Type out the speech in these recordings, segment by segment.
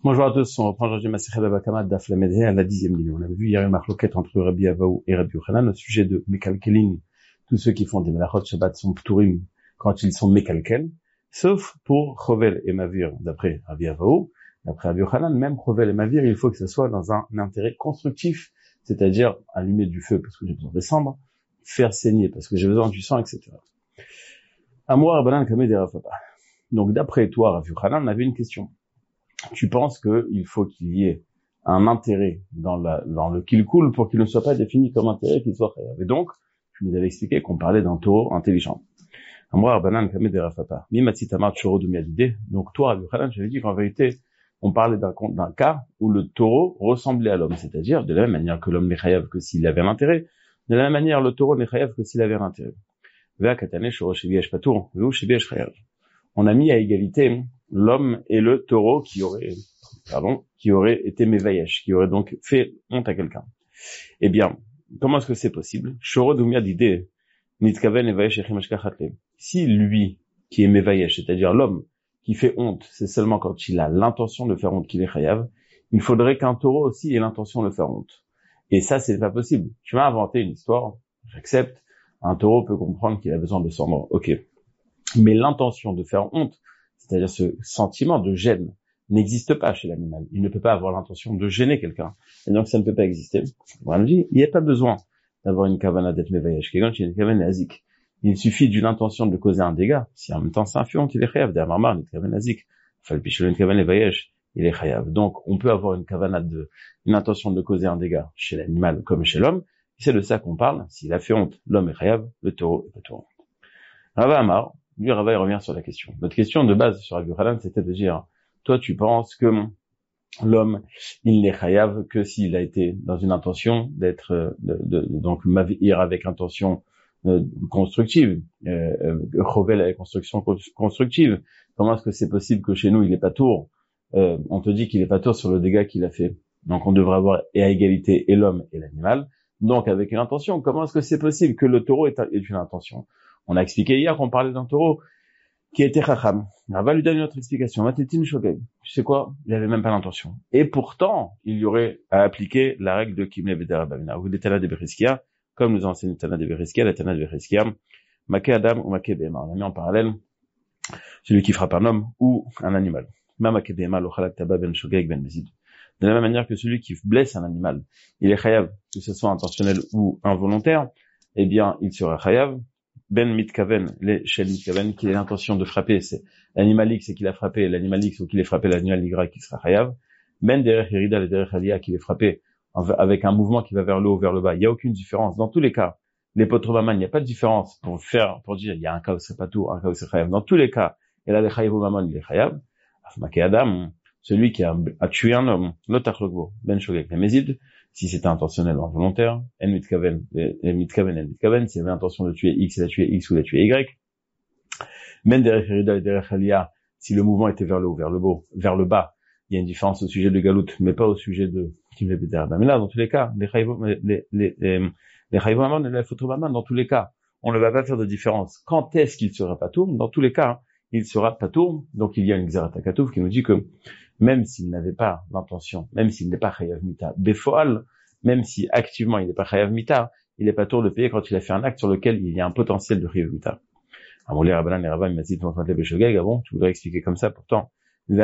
Bonjour à tous, on reprend aujourd'hui Masechet Baba Kama Daf Lamed He à la 10e ligne. On avait vu hier une marloquette entre Rabbi Avaou et Rabbi Yochanan au sujet de Mekalkelin. Tous ceux qui font des Melachot Shabbat sont Pturim quand ils sont Mekalkel, sauf pour Chovel et Mavir, d'après Rabbi Avaou. D'après Rabbi Yochanan, même Chovel et Mavir, il faut que ce soit dans un intérêt constructif, c'est-à-dire allumer du feu parce que j'ai besoin de cendre, faire saigner parce que j'ai besoin du sang, etc. Amour Rabbanan Kameh de Rafapa. Donc d'après toi, Rabbi Yochanan, on avait une question. Tu penses qu'il faut qu'il y ait un intérêt dans le qu'il coule pour qu'il ne soit pas défini comme intérêt, qu'il soit chayav. Et donc, je vous avais expliqué qu'on parlait d'un taureau intelligent. Donc toi, Rabbi Yochanan, j'avais dit qu'en vérité, on parlait d'un cas où le taureau ressemblait à l'homme, c'est-à-dire de la même manière que l'homme n'est chayav que s'il avait l'intérêt, de la même manière le taureau n'est chayav que s'il avait l'intérêt. On a mis à égalité l'homme et le taureau qui aurait été mévayesh, qui aurait donc fait honte à quelqu'un. Eh bien, comment est-ce que c'est possible? Si lui, qui est mévayesh, c'est-à-dire l'homme qui fait honte, c'est seulement quand il a l'intention de faire honte qu'il est chayav, il faudrait qu'un taureau aussi ait l'intention de faire honte. Et ça, c'est pas possible. Tu m'as inventé une histoire, j'accepte. Un taureau peut comprendre qu'il a besoin de cendre. Ok. Mais l'intention de faire honte, c'est-à-dire ce sentiment de gêne, n'existe pas chez l'animal. Il ne peut pas avoir l'intention de gêner quelqu'un. Et donc, ça ne peut pas exister. Voilà, il n'y a pas besoin d'avoir une kavana d'être mévayesh. Quelqu'un qui a une kavana azik. Il suffit d'une intention de causer un dégât. Si en même temps c'est un fion, il est chayav. Derrière marmar, une kavana azik. Falpichel une kavana mévayesh, il est chayav. Donc, on peut avoir une kavana une intention de causer un dégât chez l'animal comme chez l'homme. C'est de ça qu'on parle. S'il a fait honte, l'homme est chayav, le taureau est pas taureau. Rava Amar, lui, Rava, il revient sur la question. Notre question de base sur Rabbi Yochanan, c'était de dire, toi, tu penses que l'homme, il n'est chayav que s'il a été dans une intention d'être, donc, mavir avec intention constructive, chovel avec construction constructive. Comment est-ce que c'est possible que chez nous, il est pas tour? On te dit qu'il est pas tour sur le dégât qu'il a fait. Donc, on devrait avoir à égalité et l'homme et l'animal. Donc, avec une intention, comment est-ce que c'est possible que le taureau ait une intention? On a expliqué hier qu'on parlait d'un taureau qui était chacham. On va lui donner une autre explication. Matetin shogeg. Tu sais quoi? Il avait même pas l'intention. Et pourtant, il y aurait à appliquer la règle de Kimle Bedera Bamina, ou des Tana de Beriskia, comme nous enseigne Tana de Beriskia, la Tana de Beriskia, Make Adam ou Make Behema. On a mis en parallèle celui qui frappe un homme ou un animal. Ma Make Behema, l'ochalak taba ben shogeg ben mezid. De la même manière que celui qui blesse un animal, il est chayav, que ce soit intentionnel ou involontaire, eh bien, il sera chayav. Ben mitkaven, les shel mitkaven, qui a l'intention de frapper, c'est l'animal X, c'est qu'il a frappé l'animal X, ou qu'il ait frappé l'animal Y, qui sera chayav. Ben derech yerida, le derech aliyah, qu'il ait frappé avec un mouvement qui va vers le haut, vers le bas. Il n'y a aucune différence. Dans tous les cas, les potromaman, il n'y a pas de différence pour dire, il y a un cas où c'est pas tout, un cas où c'est chayav. Dans tous les cas, il a les chayav maman, il est chayav. Afmake Adam, celui qui a tué un homme, l'otachlogbo, ben shogeg, mezid, si c'était intentionnel ou involontaire, en mitkaven, s'il avait l'intention de tuer X, il a tué X ou il a tué Y. Men derech yerida et derech aliyah, si le mouvement était vers le haut, vers le bas, il y a une différence au sujet de galout, mais pas au sujet de kimle beder. Mais là, dans tous les cas, les chayvot maman et les photo maman, dans tous les cas, on ne va pas faire de différence. Quand est-ce qu'il sera patour? Dans tous les cas, il sera patour. Donc il y a une xerata katouf qui nous dit que même s'il n'avait pas l'intention, même s'il n'est pas chayav mita, befoal, même si activement il n'est pas chayav mita, il n'est pas tour de payer quand il a fait un acte sur lequel il y a un potentiel de chayav mita. Amoulé Rabbanan et Rabba, il m'a dit, bon, tu voudrais expliquer comme ça, pourtant, c'est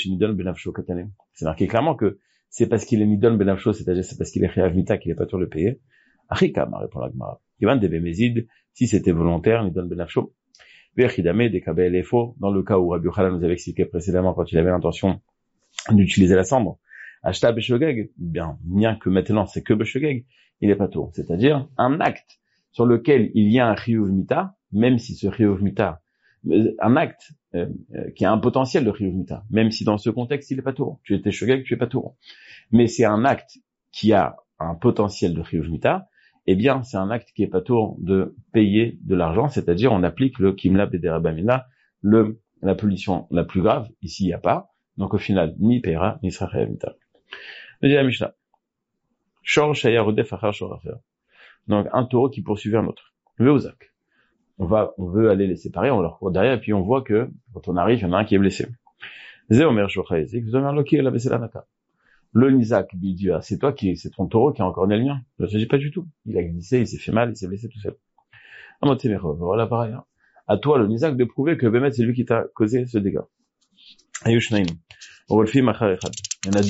marqué clairement que c'est parce qu'il est nidon benafsho, c'est-à-dire c'est parce qu'il est chayav mita qu'il n'est pas tour de payer. Achikam, répond la Gemara. Ivan debe mezid, si c'était volontaire, nidon benafsho. Vechidame, des kabel et faux, dans le cas où Rabbi Yochanan nous avait expliqué précédemment quand il avait l'intention d'utiliser la cendre. Ashta beshogeg, bien que maintenant c'est que beshogeg, il est pas tour. C'est-à-dire un acte sur lequel il y a un chiyuv mita, même si ce chiyuv mita, un acte qui a un potentiel de chiyuv mita, même si dans ce contexte il est pas tour. Tu étais shogeg, tu es pas tour. Mais c'est un acte qui a un potentiel de chiyuv mita, eh bien c'est un acte qui est pas tour de payer de l'argent, c'est-à-dire on applique le kimla bedera bamina, la pollution la plus grave. Ici il n'y a pas. Donc au final, ni paiera, ni sera chayav mita. Le dit la Mishnah. Shor shaya rodef achar shor acher. Donc un taureau qui poursuivait un autre. Veozak. On veut aller les séparer, on leur court derrière, et puis on voit que, quand on arrive, il y en a un qui est blessé. Zé Omer Shocha Ezik, vous avez un loki, la baissé la naka. Le Nizak, il dit, ah, c'est ton taureau qui a encore né le mien. Je ne s'agit pas du tout. Il a glissé, il s'est fait mal, il s'est blessé tout seul. Voilà pareil. À toi, le Nizak, de prouver que Bémet, c'est lui qui t'a causé ce dégât. Ayushnaim. Il y en a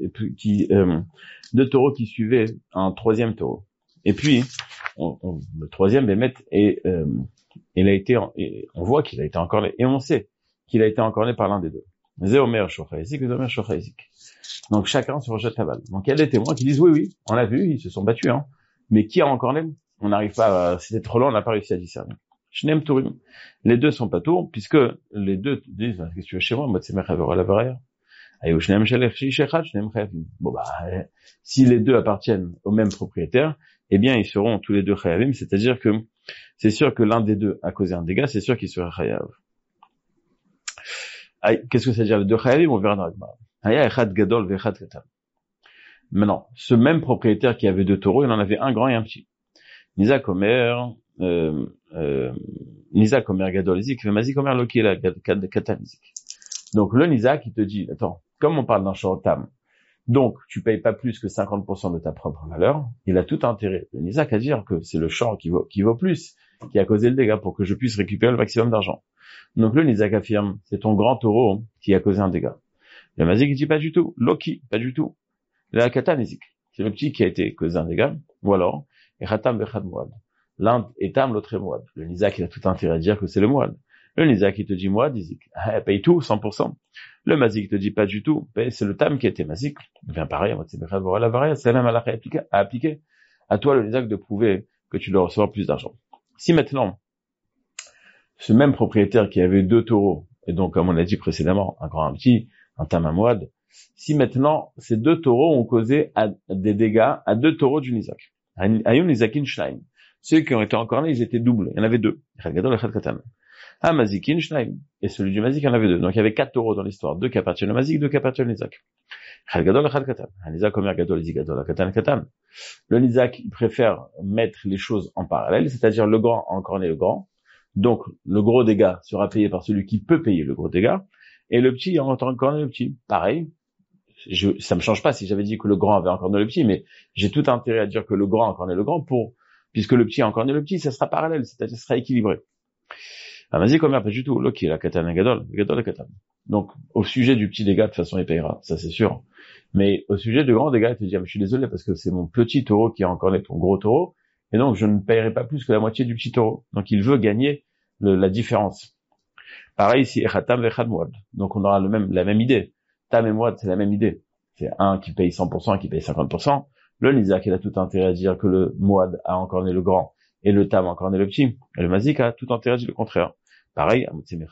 deux taureaux qui suivaient un troisième taureau. Et puis, le troisième Bémet, on voit qu'il a été encore né, et on sait qu'il a été encore né par l'un des deux. Zéomer Shocha Ezik, Zéomer Shocha Ezik. Donc chacun se rejette la balle. Donc il y a des témoins qui disent oui, on l'a vu, ils se sont battus, mais qui a encore né? On n'arrive pas, c'était trop long, on n'a pas réussi à discerner. Shneim Tourim. Les deux sont pas tours, puisque les deux disent, qu'est-ce que tu veux chez moi? Bon si les deux appartiennent au même propriétaire, eh bien ils seront tous les deux chayavim, c'est-à-dire que c'est sûr que l'un des deux a causé un dégât, c'est sûr qu'il sera chayav. Qu'est-ce que ça veut dire les deux chayavim? On verra dans la Gemara. Maintenant, ce même propriétaire qui avait deux taureaux, il en avait un grand et un petit. Nizak Omer Gadol Ezik, Mazik Omer Loki la Katan Ezik. Donc le Nizak, il te dit, attends, comme on parle d'un shorotam, donc tu payes pas plus que 50% de ta propre valeur, il a tout intérêt, le Nizak, à dire que c'est le shor qui vaut plus, qui a causé le dégât pour que je puisse récupérer le maximum d'argent. Donc le Nizak affirme, c'est ton grand taureau qui a causé un dégât. Le Mazik, il dit pas du tout. Loki, pas du tout. La Katan Ezik, c'est le petit qui a été causé un dégât. Ou alors, Echatam Bechad Moad. L'un est Tam, l'autre est Moad. Le Nizak, il a tout intérêt à dire que c'est le Moad. Le Nizak, il te dit Moad, Ezik. Paye tout, 100%. Le Mazik te dit pas du tout. C'est le Tam qui a été Mazik. Bien pareil, c'est la même halakha à appliquer. À toi, le Nizak, de prouver que tu dois recevoir plus d'argent. Si maintenant, ce même propriétaire qui avait deux taureaux, et donc, comme on l'a dit précédemment, un grand, un petit, un Tam, un Moad, si maintenant, ces deux taureaux ont causé des dégâts à deux taureaux du Nizak. Ayum Nizakin Shnaim. Ceux qui ont été encore nés, ils étaient doubles. Il y en avait deux. Echad Gadol, Echad Katan. Mazikin Shnaim. Et celui du Mazik, il y en avait deux. Donc il y avait 4 taureaux dans l'histoire. 2 qui appartiennent au Mazik, 2 qui appartiennent au Nizak. Echad Gadol, Echad Katan. Nizak Omer Gadol, Izik Gadol, Katan, Katan. Le Nizak, il préfère mettre les choses en parallèle, c'est-à-dire le grand a encore né le grand. Donc le gros dégât sera payé par celui qui peut payer le gros dégât. Et le petit a encore né le petit. Pareil. Ça me change pas si j'avais dit que le grand avait encore né le petit, mais j'ai tout intérêt à dire que le grand a encore né le grand puisque le petit a encore né le petit, ça sera parallèle, c'est-à-dire ça sera équilibré. Vas-y, comme pas du tout. Loki, la katana gadol, la katana. Donc, au sujet du petit dégât, de toute façon, il payera, ça c'est sûr. Mais au sujet du grand dégât, il te dit, je suis désolé parce que c'est mon petit taureau qui a encore né ton gros taureau, et donc je ne paierai pas plus que la moitié du petit taureau. Donc, il veut gagner la différence. Pareil ici, echatam vechad muad. Donc, on aura la même idée. Tam et Moad, c'est la même idée. C'est un qui paye 100%, un qui paye 50%. Le Nizak, il a tout intérêt à dire que le Moad a encore né le grand et le Tam a encore né le petit. Et le Mazik a tout intérêt à dire le contraire. Pareil,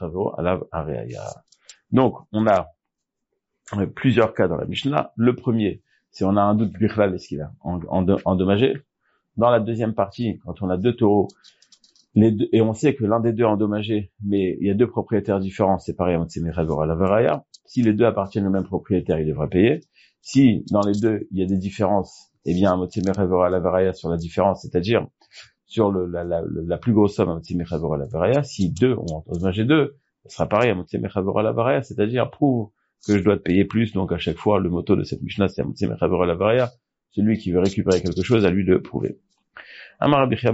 donc, on a plusieurs cas dans la Mishnah. Le premier, c'est on a un doute bichlal, est-ce qu'il a endommagé. Dans la deuxième partie, quand on a deux taureaux, et on sait que l'un des deux a endommagé, mais il y a deux propriétaires différents, c'est pareil, si les deux appartiennent au même propriétaire, il devra payer. Si dans les deux, il y a des différences, eh bien, sur la différence, c'est-à-dire sur la plus grosse somme, si deux ont endommagé deux, ce sera pareil, c'est-à-dire prouve que je dois te payer plus, donc à chaque fois, le motto de cette Mishnah, c'est celui qui veut récupérer quelque chose, à lui de prouver. Quand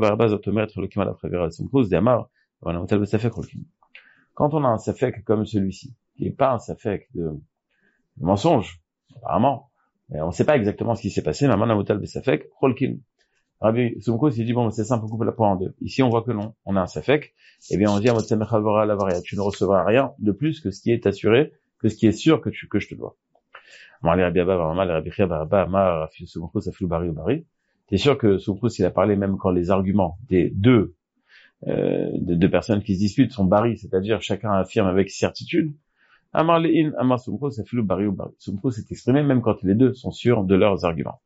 on a un safek comme celui-ci, qui n'est pas un safek de mensonge, apparemment, mais on ne sait pas exactement ce qui s'est passé, mais Rabbi Soumkous, il dit, bon, c'est simple, on coupe la poire en deux. Ici, on voit que non, on a un safek, et bien on dit, tu ne recevras rien de plus que ce qui est assuré, que ce qui est sûr que je te dois. T'es sûr que Soumkous, il a parlé même quand les arguments des deux personnes qui se disputent sont bari, c'est-à-dire chacun affirme avec certitude. Soumkous s'est exprimé même quand les deux sont sûrs de leurs arguments.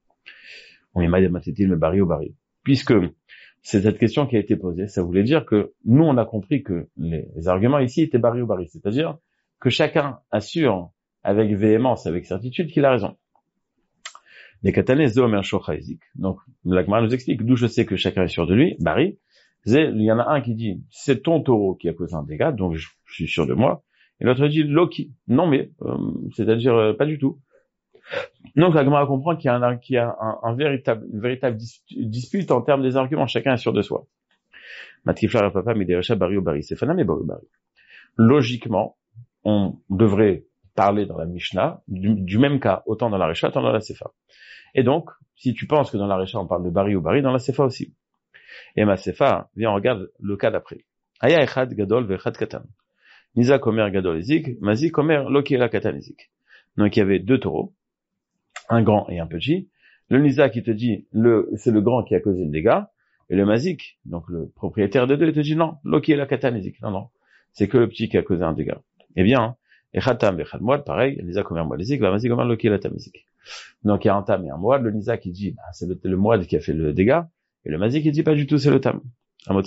Puisque c'est cette question qui a été posée, ça voulait dire que nous on a compris que les arguments ici étaient bari ou bari, c'est-à-dire que chacun assure avec véhémence, avec certitude qu'il a raison. Les katanes zomer shocha ezik. Donc la Gemara nous explique d'où je sais que chacun est sûr de lui. Bari, il y en a un qui dit c'est ton taureau qui a causé un dégât, donc je suis sûr de moi. Et l'autre dit Loki. Non mais, c'est-à-dire pas du tout. Donc la Gemara comprend qu'il y a une véritable dispute en termes des arguments. Chacun est sûr de soi. Matiflar papa miderecha bari ou bari. C'est fanam et bari. Logiquement, on devrait parler dans la Mishnah du même cas, autant dans la Recha, autant dans la Sefa. Et donc, si tu penses que dans la Recha on parle de bari ou bari, dans la Sefa aussi. Et ma Sefa, viens, on regarde le cas d'après. Aya echad gadol ve'echad katan. Nizak omer gadol ezik, mazik omer lo kiela katan ezik. Donc il y avait deux taureaux, un grand et un petit. Le Nizak qui te dit c'est le grand qui a causé le dégât, et le mazik, donc le propriétaire des deux, il te dit non, lo kiela katan ezik. Non, c'est que le petit qui a causé un dégât. Eh bien, echad tam ve'echad moed, pareil, le Nizak omer moed ezik, va mazik omer lo kiela tam ezik. Donc il y a un tam et un moed, le Nizak qui dit c'est le moed qui a fait le dégât, et le mazik qui dit pas du tout c'est le tam. Donc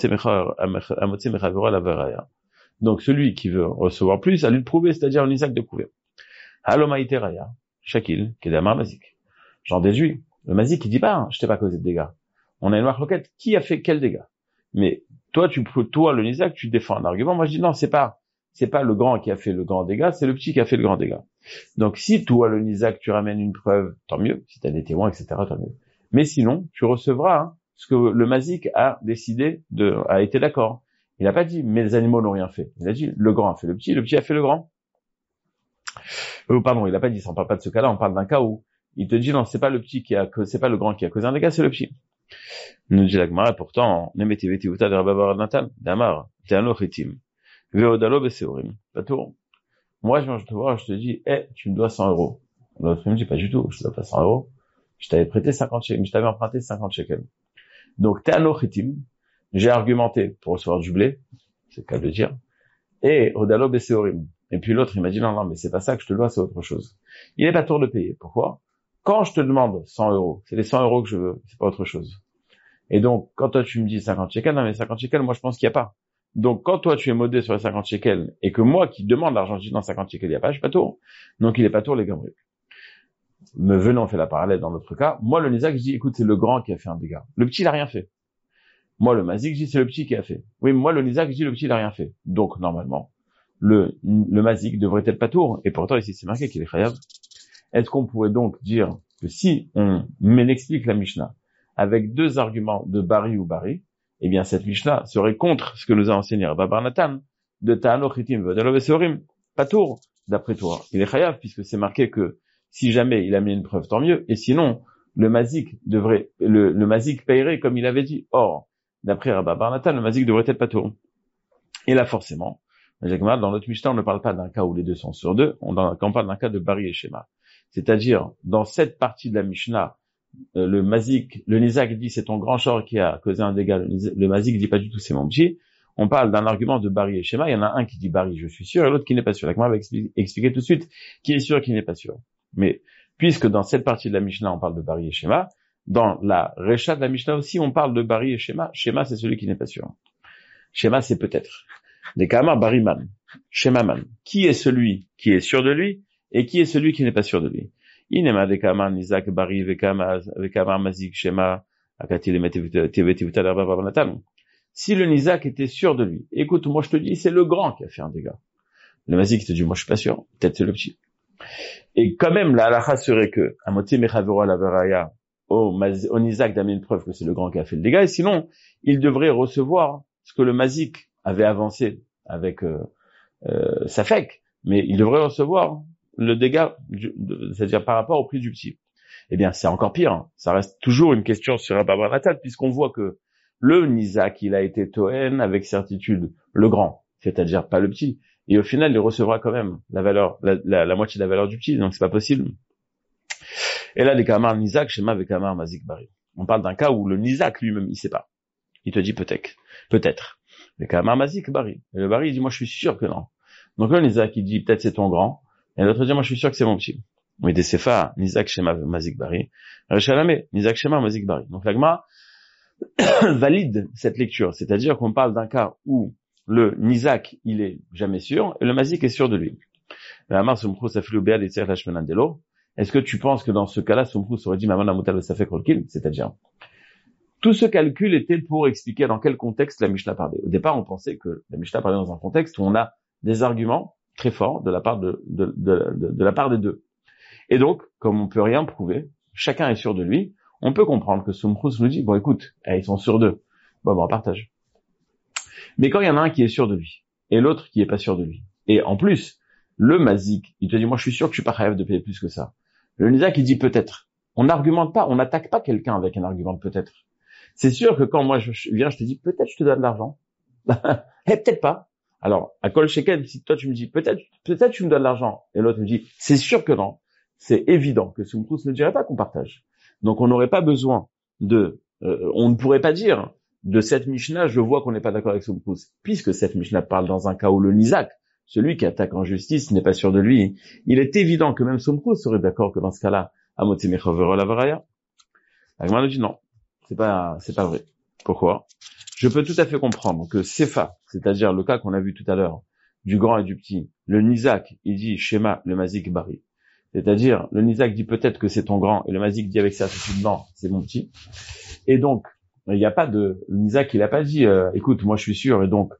celui qui veut recevoir plus, à lui de prouver, c'est-à-dire le Nizak de prouver. Halomaïteraya, Shakil, Kedamar Mazik. J'en déduis. Le Mazik qui dit pas, je t'ai pas causé de dégâts. On a une marloquette, qui a fait quel dégât? Mais toi, le Nizak, tu défends un argument. Moi, je dis non, c'est pas le grand qui a fait le grand dégât, c'est le petit qui a fait le grand dégât. Donc, si toi, le Nizak, tu ramènes une preuve, tant mieux. Si t'as des témoins, etc., tant mieux. Mais sinon, tu recevras, ce que le Mazik a décidé a été d'accord. Il n'a pas dit, mes les animaux n'ont rien fait. Il a dit, le grand a fait le petit a fait le grand. Pardon, il n'a pas dit ça, on parle pas de ce cas-là, on parle d'un cas où il te dit, non, c'est pas le grand qui a causé un dégât, c'est le petit. Nous dit la Gemara, pourtant, nemetiveti uta de Rababar Natan, damar, teano chitim, veodalo beseorim. Pas tout. Moi, je te vois, je te dis, tu me dois 100 euros. L'autre, il me dit, pas du tout, je te dois pas 100 euros. Je t'avais prêté 50 shekels, je t'avais emprunté 50 shekels. Donc, teano chitim, j'ai argumenté pour recevoir du blé, c'est le cas de dire, et odalo beseorim. Et puis l'autre, il m'a dit, non, mais c'est pas ça que je te dois, c'est autre chose. Il n'est pas tour de payer. Pourquoi? Quand je te demande 100 euros, c'est les 100 euros que je veux, c'est pas autre chose. Et donc, quand toi tu me dis 50 shekels, non mais 50 shekels, moi je pense qu'il n'y a pas. Donc, quand toi tu es modé sur les 50 shekels, et que moi qui demande l'argent, je dis non, 50 shekels, il n'y a pas, je suis pas tour. Donc, il est pas tour, les gamins. Me venant, on fait la parallèle dans notre cas. Moi, le Nizak, je dis, écoute, c'est le grand qui a fait un dégât. Le petit, il a rien fait. Moi, le Mazik, je dis, c'est le petit qui a fait. Oui, moi, le Nizak, je dis, le petit, il a rien fait. Donc, normalement, le Mazik devrait être patour, et pourtant ici c'est marqué qu'il est chayav. Est-ce qu'on pourrait donc dire que si on explique la Mishnah avec deux arguments de bari ou bari, eh bien cette Mishnah serait contre ce que nous a enseigné Rabba Bar Natan de Ta'ano Chitim Vedalo Vesorim, patour, d'après toi. Il est chayav puisque c'est marqué que si jamais il a mis une preuve, tant mieux, et sinon le Mazik le Mazik paierait comme il avait dit. Or, d'après Rabba Bar Natan, le Mazik devrait être patour. Et là forcément, dans notre Mishnah, on ne parle pas d'un cas où les deux sont sur deux, on parle d'un cas de Bari et Shema. C'est-à-dire, dans cette partie de la Mishnah, le Nizak dit c'est ton grand chor qui a causé un dégât, le Mazik dit pas du tout c'est mon petit. On parle d'un argument de Bari et Shema, il y en a un qui dit Bari, je suis sûr, et l'autre qui n'est pas sûr. La Gemara va expliquer tout de suite qui est sûr et qui n'est pas sûr. Mais, puisque dans cette partie de la Mishnah, on parle de Bari et Shema, dans la Recha de la Mishnah aussi, on parle de Bari et Shema. Shema, c'est celui qui n'est pas sûr. Shema, c'est peut-être. Les Kamar Bariman, Shemaman. Qui est celui qui est sûr de lui et qui est celui qui n'est pas sûr de lui? Inema de Kamar Nizak Bari Vekamar Mazik Shema Akati Lemetivita Natan. Si le Nizak était sûr de lui, écoute, moi je te dis, c'est le grand qui a fait un dégât. Le Mazik te dit, moi je suis pas sûr, peut-être c'est le petit. Et quand même, la halakha serait que Amoté Mechavero la Veraya au Nizak d'amener une preuve que c'est le grand qui a fait le dégât, et sinon, il devrait recevoir ce que le Mazik avait avancé avec Safek, mais il devrait recevoir le dégât, c'est-à-dire par rapport au prix du petit. Eh bien, c'est encore pire. Hein. Ça reste toujours une question sur Rabba Bar Natan, puisqu'on voit que le Nizak, il a été Toen avec certitude, le grand, c'est-à-dire pas le petit. Et au final, il recevra quand même la valeur, la moitié de la valeur du petit, donc c'est pas possible. Et là, les Kamar Nizak, Shema avec Kamar Mazik Bari. On parle d'un cas où le Nizak lui-même, il sait pas. Il te dit peut-être. Le Kamar Mazik Bari. Et le Bari, il dit, moi, je suis sûr que non. Donc là, Nizak, il dit, peut-être c'est ton grand. Et l'autre dit, moi, je suis sûr que c'est mon petit. Mais des Sefa, Nizak Shema Mazik Bari. Rechalame, Nizak Shema Mazik Bari. Donc l'agma valide cette lecture. C'est-à-dire qu'on parle d'un cas où le Nizak, il est jamais sûr, et le Mazik est sûr de lui. Est-ce que tu penses que dans ce cas-là, Soumprous aurait dit, c'est-à-dire, tout ce calcul était pour expliquer dans quel contexte la Mishnah parlait. Au départ, on pensait que la Mishnah parlait dans un contexte où on a des arguments très fort de la part de la part des deux. Et donc, comme on peut rien prouver, chacun est sûr de lui, on peut comprendre que Sumchus nous dit, bon écoute, ils sont sûrs d'eux. Bon, on partage. Mais quand il y en a un qui est sûr de lui, et l'autre qui est pas sûr de lui, et en plus, le mazik, il te dit, moi je suis sûr que je suis pas capable de payer plus que ça. Le nizak, il dit peut-être. On n'argumente pas, on n'attaque pas quelqu'un avec un argument de peut-être. C'est sûr que quand moi je viens, je te dis, peut-être je te donne de l'argent. Peut-être pas. Alors, à Kol Shekel, si toi tu me dis, peut-être tu me donnes de l'argent, et l'autre me dit, c'est sûr que non, c'est évident que Sumchus ne dirait pas qu'on partage. Donc on n'aurait pas besoin on ne pourrait pas dire, de cette Mishnah, je vois qu'on n'est pas d'accord avec Sumchus, puisque cette Mishnah parle dans un cas où le Nizak, celui qui attaque en justice, n'est pas sûr de lui. Il est évident que même Sumchus serait d'accord que dans ce cas-là, Amotzi Mechavero la Varaya. Agma nous dit non, c'est pas vrai. Pourquoi? Je peux tout à fait comprendre que Sefa, c'est-à-dire le cas qu'on a vu tout à l'heure, du grand et du petit, le Nizak, il dit Shema, le Mazik Bari. C'est-à-dire, le Nizak dit peut-être que c'est ton grand, et le Mazik dit avec certitude non, c'est mon petit. Et donc, il n'y a pas le Nizak, il a pas dit, écoute, moi je suis sûr, et donc,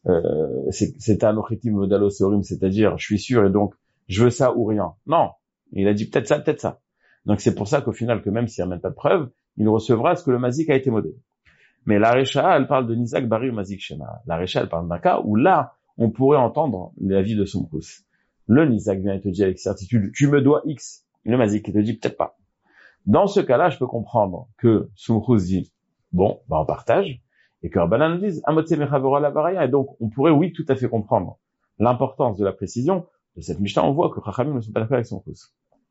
c'est un ochetim modalo seorim, c'est-à-dire, je suis sûr, et donc, je veux ça ou rien. Non. Il a dit peut-être ça, peut-être ça. Donc c'est pour ça qu'au final, que même s'il n'y a même pas de preuve, il recevra ce que le Mazik a été modé. Mais la Recha, elle parle de Nizak Bari ou Mazik Shema. La Recha, elle parle d'un cas où là, on pourrait entendre l'avis de Sumchus. Le Nizak vient et te dit avec certitude, tu me dois X. Le Mazik, il te dit peut-être pas. Dans ce cas-là, je peux comprendre que Sumchus dit, bon, on partage, et que Rabbanan nous dise, Amotse Mechavora la Varaya. Et donc, on pourrait, oui, tout à fait comprendre l'importance de la précision de cette Mishnah. On voit que Chachamim ne sont pas d'accord avec Sumchus.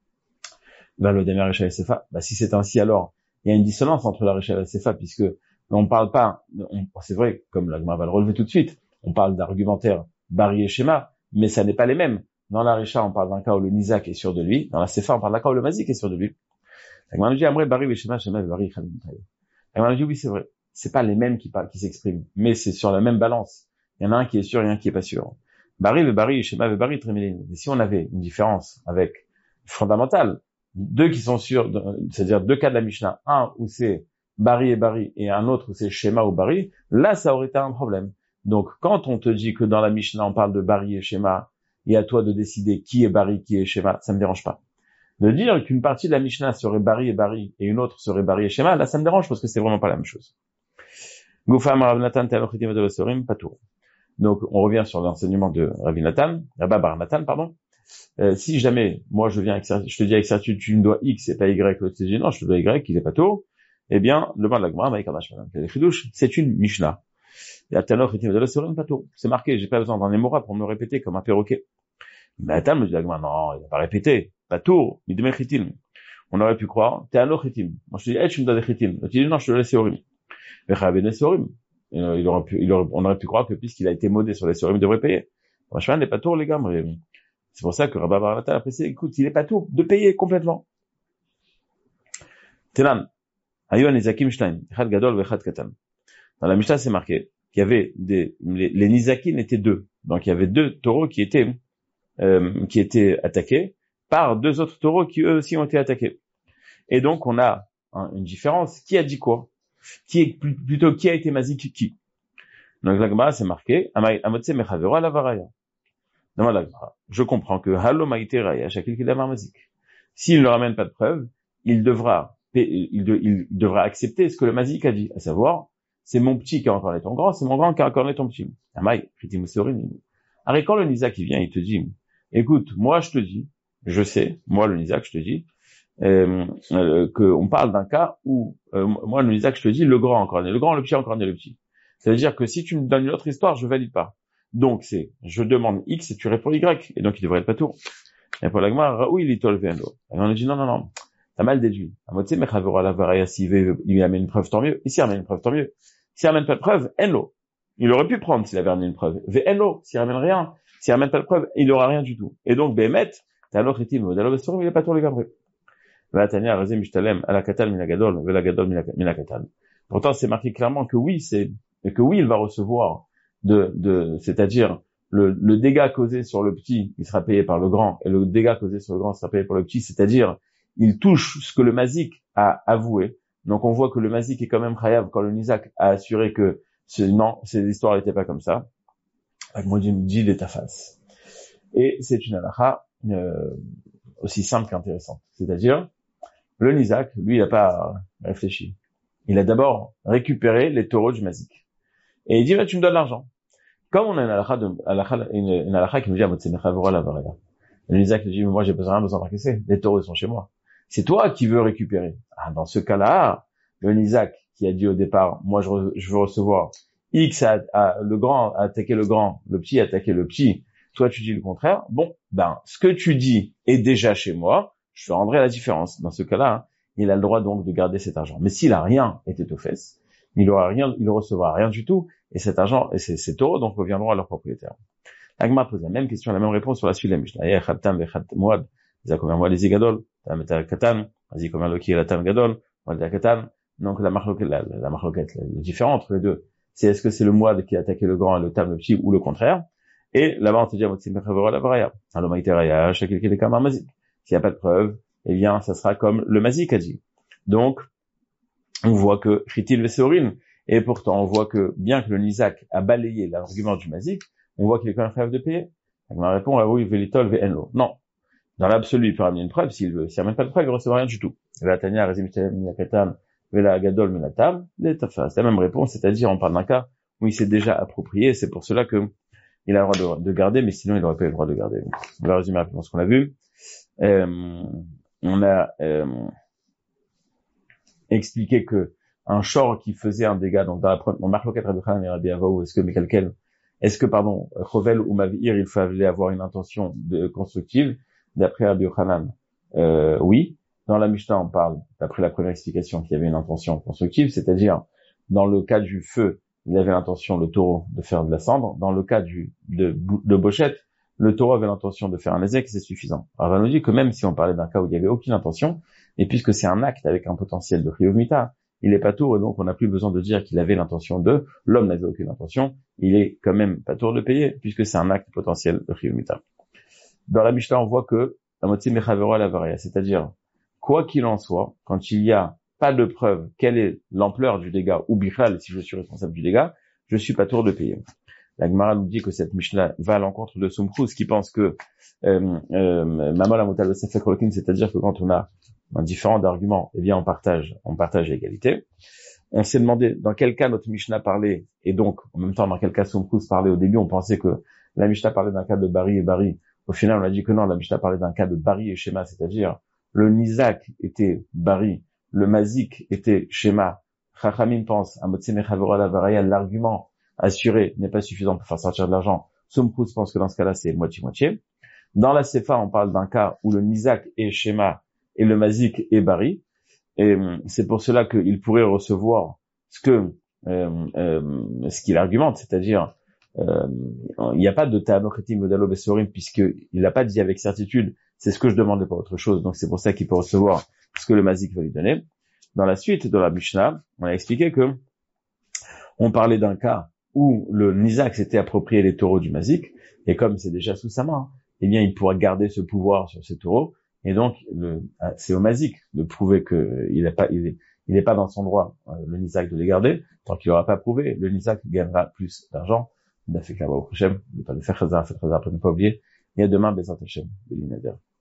Le Damer Recha et Sefa, si c'est ainsi, alors, il y a une dissonance entre la Recha et la Sefa, puisque on parle pas, c'est vrai, comme l'Agma va le relever tout de suite, on parle d'argumentaire Bari et Shema, mais ça n'est pas les mêmes. Dans la Recha, on parle d'un cas où le Nizak est sûr de lui. Dans la Sefa, on parle d'un cas où le Mazik est sûr de lui. L'Agma nous dit, Amré Bari et Shema, Shema, Bari, L'Agma nous dit, oui, c'est vrai. C'est pas les mêmes qui s'expriment, mais c'est sur la même balance. Il y en a un qui est sûr et un qui est pas sûr. Bari, Bari, Shema, Bari, Trémélin. Et si on avait une différence avec fondamentale, deux qui sont sûrs, c'est-à-dire deux cas de la Mishnah, un où c'est Bari et un autre où c'est Shema ou Bari, là ça aurait été un problème. Donc quand on te dit que dans la Mishnah on parle de Bari et Shema, et à toi de décider qui est Bari, qui est Shema, ça me dérange pas. De dire qu'une partie de la Mishnah serait Bari et une autre serait Bari et Shema, là ça me dérange parce que c'est vraiment pas la même chose. Gufam Rav Natan Tealochitim Vedosorim Patour. Donc on revient sur l'enseignement de Rav Natan, Rabba Bar Natan, pardon. Si jamais, moi je viens je te dis avec certitude, tu me dois X et pas Y, l'autre te dit non, je te dois Y, il est pas tôt, eh bien, le ban de la Gemara, c'est une Mishnah. Et c'est marqué, j'ai pas besoin d'un émora pour me le répéter comme un perroquet. Mais Atam me dit la Gemara, non, il n'a pas répété, pas tôt, on aurait pu croire, t'es un chitim. Moi je te dis, tu me dois des chitim. Tu dis non, je te laisse Seorim. On aurait pu croire que puisqu'il a été modé sur les Seorim, il devrait payer. Moi je n'est pas tôt, les gars, c'est pour ça que Rabba Bar Natan a précisé, écoute, il est pas tout de payer complètement. Tenan, Ayo Nizakim Shtaim, Echad Gadol Vechad Katan. Dans la Mishnah, c'est marqué qu'il y avait les Nizakim étaient deux. Donc il y avait deux taureaux qui étaient attaqués par deux autres taureaux qui eux aussi ont été attaqués. Et donc on a une différence. Qui a dit quoi? Plutôt qui a été mazik qui? Donc la Gemara c'est marqué, Amotse Mechavero la Varaya. Je comprends que Halo Maïté Raya, Shakil Kidamar Mazik. S'il ne ramène pas de preuve, il devra accepter ce que le Mazik a dit, à savoir, c'est mon petit qui a incarné ton grand, c'est mon grand qui a incarné ton petit. Amai, Kritim Sorin. Alors quand le Nizak qui vient, il te dit, écoute, moi je te dis, je sais, moi le Nizak je te dis, qu'on parle d'un cas où, moi le Nizak je te dis, le grand a incarné le grand, le petit a incarné le petit. Ça veut dire que si tu me donnes une autre histoire, je valide pas. Donc je demande X et tu réponds Y, et donc il devrait être pas tout. Et pour l'agma, Raoui litol vendo. Et on a dit non, t'as mal déduit. Amotse mechavora la varaya, il amène une preuve, tant mieux. Et s'il amène une preuve, tant mieux. S'il amène pas de preuve, enlo. Il aurait pu prendre s'il avait amené une preuve. Enlo, s'il amène rien, s'il amène pas de preuve, il aura rien du tout. Et donc Behemet, t'as l'autre itim, il est pas tout les gabrés. Vatania razem mishtalem ala katal minagadol, vela gadol minakatal. Pourtant c'est marqué clairement que oui, il va recevoir c'est-à-dire le dégât causé sur le petit, il sera payé par le grand, et le dégât causé sur le grand sera payé par le petit, c'est-à-dire, il touche ce que le mazik a avoué. Donc on voit que le mazik est quand même chayav quand le nizak a assuré que non, ces histoires n'étaient pas comme ça. Moi, dit de ta face. Et c'est une halakha aussi simple qu'intéressante. C'est-à-dire, le Nizak, lui, il n'a pas réfléchi. Il a d'abord récupéré les taureaux du mazik. Et il dit, tu me donnes l'argent. Comme on a une halakha qui nous dit, le Nizak lui dit, mais moi, j'ai rien besoin d'encaisser. Les taureaux, ils sont chez moi. C'est toi qui veux récupérer. Dans ce cas-là, le Nizak qui a dit au départ, moi, je veux recevoir X le grand a attaqué le grand, le petit a attaqué le petit. Toi, tu dis le contraire. Bon, ce que tu dis est déjà chez moi. Je te rendrai la différence. Dans ce cas-là, il a le droit donc de garder cet argent. Mais s'il a rien été aux fesses, il ne recevra rien du tout. Et cet argent, et ces taureaux, donc, reviendront à leur propriétaire. L'Agma pose la même question, la même réponse sur la suite de la Mishnah. Donc, la marloquette, la différence entre les deux, c'est est-ce que c'est le moine qui a attaqué le grand et le tam le petit, ou le contraire. Et là-bas, on te dit, s'il n'y a pas de preuve, eh bien, ça sera comme le mazik a dit. Donc, on voit que Chitil Veseorin, et pourtant, on voit que, bien que le Nizak a balayé l'argument du mazik, on voit qu'il est quand même capable de payer. Donc, ma réponse est oui, velitol ve'enlo. Non. Dans l'absolu, il peut ramener une preuve s'il veut. S'il ramène pas de preuve, il ne recevra rien du tout. La Tania, Rezim Minakatam, Vela Gadol Minatam, l'Etafa. C'est la même réponse, c'est-à-dire, on parle d'un cas où il s'est déjà approprié, c'est pour cela que il a le droit de garder, mais sinon, il n'aurait pas eu le droit de garder. On va résumer rapidement ce qu'on a vu. On a expliqué que un shor qui faisait un dégât, donc dans la première, on marque le 4 Rabbi Chanan et Rabbi Avaou, Chovel ou Mavir, il fallait avoir une intention constructive, d'après Rabbi Yochanan, oui. Dans la Mishnah, on parle, d'après la première explication, qu'il y avait une intention constructive, c'est-à-dire, dans le cas du feu, il avait l'intention, le taureau, de faire de la cendre. Dans le cas de Bochette, le taureau avait l'intention de faire un ézek, c'est suffisant. Alors, on nous dit que même si on parlait d'un cas où il n'y avait aucune intention, et puisque c'est un acte avec un potentiel de Chiyuv Mita, il est pas tour, et donc on n'a plus besoin de dire qu'il avait l'intention de, l'homme n'avait aucune intention, il est quand même pas tour de payer, puisque c'est un acte potentiel de Chiyuv Mita. Dans la Mishnah, on voit que, la moitié mechavero la varia, c'est-à-dire, quoi qu'il en soit, quand il y a pas de preuve quelle est l'ampleur du dégât, ou bichal, si je suis responsable du dégât, je suis pas tour de payer. La Gemara nous dit que cette Mishnah va à l'encontre de Sumkrus, qui pense que Mamol Amutal Vesefek Rokin, c'est-à-dire que quand on a un différent d'arguments, eh bien on partage l'égalité. On s'est demandé dans quel cas notre Mishnah parlait, et donc en même temps dans quel cas Sumkrus parlait. Au début, on pensait que la Mishnah parlait d'un cas de Bari et Bari. Au final, on a dit que non, la Mishnah parlait d'un cas de Bari et Shema, c'est-à-dire le Nizak était Bari, le Mazik était Shema. Chachamim pense, l'argument assuré n'est pas suffisant pour faire sortir de l'argent. Sumkrus pense que dans ce cas-là, c'est moitié-moitié. Dans la Sefa, on parle d'un cas où le Nizak est Shema et le Mazik est Bari. Et c'est pour cela qu'il pourrait recevoir ce qu'il argumente, c'est-à-dire il n'y a pas de ta'anochetim modalo besorim, puisqu'il n'a pas dit avec certitude c'est ce que je demande et pas autre chose, donc c'est pour ça qu'il peut recevoir ce que le Mazik va lui donner. Dans la suite de la Mishnah, on a expliqué que on parlait d'un cas où le Nizak s'était approprié les taureaux du Mazik, et comme c'est déjà sous sa main, eh bien il pourra garder ce pouvoir sur ces taureaux, et donc c'est au Mazik de prouver que il est pas dans son droit, le Nizak, de les garder. Tant qu'il n'aura pas prouvé, le Nizak gagnera plus d'argent. Il a fait que là-bas au Hachem, il ne pas le faire chazar, après ne pas oublier. Et à demain, Bezat Hachem, Béli Nader.